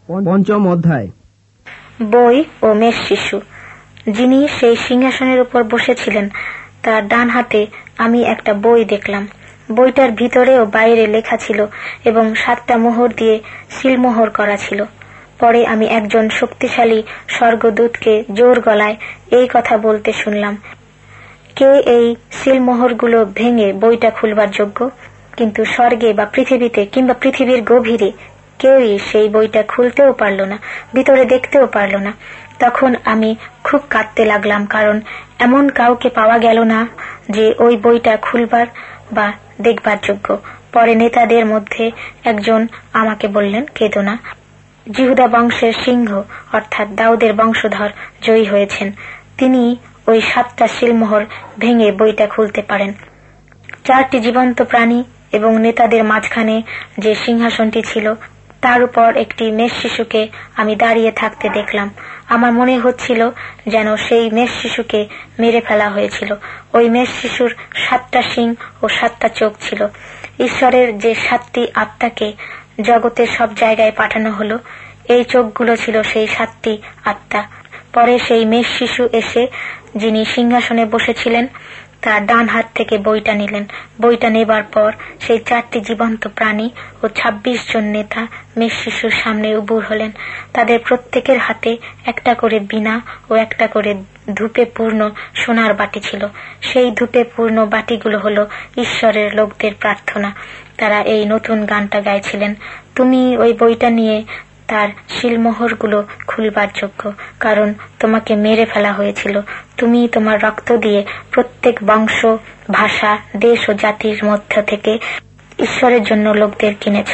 পঞ্চম অধ্যায়। বই ও মেষ শিশু। যিনি সেই সিংহাসনের উপর বসেছিলেন তার ডান হাতে আমি একটা বই দেখলাম। বইটার ভিতরে ও বাইরে লেখা ছিল এবং 7টা মোহর দিয়ে সিলমোহর করা ছিল। পরে আমি একজন শক্তিশালী স্বর্গদূতকে জোর গলায় এই কথা বলতে শুনলাম, কে এই সিলমোহরগুলো ভেঙে বইটা খুলবার যোগ্য? কিন্তু স্বর্গে বা পৃথিবীতে কিংবা পৃথিবীর গভীরে কেউই সেই বইটা খুলতেও পারল না, ভিতরে দেখতেও পারল না। তখন আমি খুব কাঁদতে লাগলাম, কারণ এমন কাউকে পাওয়া গেল না যে ওই বইটা খুলবার বা দেখবার যোগ্য। পরে নেতাদের মধ্যে একজন আমাকে বললেন, কেঁদো না, জিহুদা বংশের সিংহ অর্থাৎ দাউদের বংশধর জয়ী হয়েছেন। তিনি ওই 7টা সিলমোহর ভেঙে বইটা খুলতে পারেন। 4টি জীবন্ত প্রাণী এবং নেতাদের মাঝখানে যে সিংহাসনটি ছিল তার উপর একটি মেষ শিশুকে আমি দাঁড়িয়ে থাকতে দেখলাম। আমার মনে হচ্ছিল যেন সেই মেষ শিশুকে মেরে ফেলা হয়েছিল। ওই মেষ শিশুর 7টা শিং ও 7টা চোখ ছিল। ঈশ্বরের যে 7টি আত্মাকে জগতের সব জায়গায় পাঠানো হলো, এই চোখগুলো ছিল সেই 7টি আত্মা। পরে সেই মেষ শিশু এসে যিনি সিংহাসনে বসেছিলেন তার ডান হাত থেকে বইটা নিলেন। বইটা নেবার পর সেই 4টি জীবন্ত প্রাণী ও 26 জন নেতা মেষ শিশুর সামনে উবুর হলেন। তাদের প্রত্যেকের হাতে একটা করে বীণা ও একটা করে ধূপে পূর্ণ সোনার বাটি ছিল। সেই ধূপে পূর্ণ বাটিগুলো হলো ঈশ্বরের লোকদের প্রার্থনা। তারা এই নতুন গানটা গাইছিলেন, তুমি ওই বইটা নিয়ে তার সিলমোহরগুলো খুলবার যোগ্য, কারণ তোমাকে মেরে ফেলা হয়েছিল। তুমি তোমার রক্ত দিয়ে প্রত্যেক বংশ, ভাষা, দেশ ও জাতির মধ্য থেকে ঈশ্বরের জন্য লোকদের কিনেছ।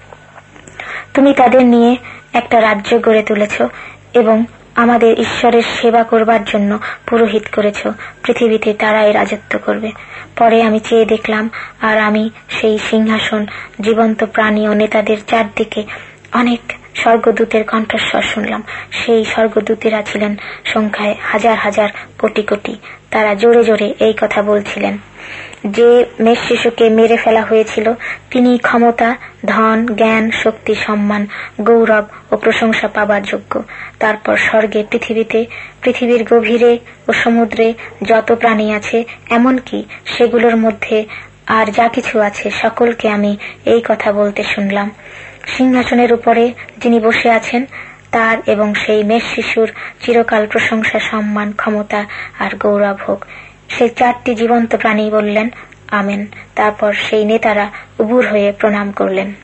তুমি তাদের নিয়ে একটা রাজ্য গড়ে তুলেছ এবং আমাদের ঈশ্বরের সেবা করবার জন্য পুরোহিত করেছ। পৃথিবীতে তারাই রাজত্ব করবে। পরে আমি চেয়ে দেখলাম, আর আমি সেই সিংহাসন, জীবন্ত প্রাণী ও নেতাদের চারদিকে অনেক স্বর্গদূতের কণ্ঠস্বর শুনলাম। সেই স্বর্গদূতেরা ছিলেন সংখ্যায় হাজার হাজার কোটি কোটি। তারা জোরে জোরে এই কথা বলছিলেন, যে মেষ শিশুকে মেরে ফেলা হয়েছিল তিনি ক্ষমতা, ধন, জ্ঞান, শক্তি, সম্মান, গৌরব ও প্রশংসা পাবার যোগ্য। তারপর স্বর্গে, পৃথিবীতে, পৃথিবীর গভীরে ও সমুদ্রে যত প্রাণী আছে, এমনকি সেগুলোর মধ্যে আর যা কিছু আছে, সকলকে আমি এই কথা বলতে শুনলাম, সিংহাসনের উপরে যিনি বসে আছেন তার এবং সেই মেষ শিশুর চিরকাল প্রশংসা, সম্মান, ক্ষমতা আর গৌরব হোক। সেই 4টি জীবন্ত প্রাণী বললেন, আমেন। তারপর সেই নেতারা উবুর হয়ে প্রণাম করলেন।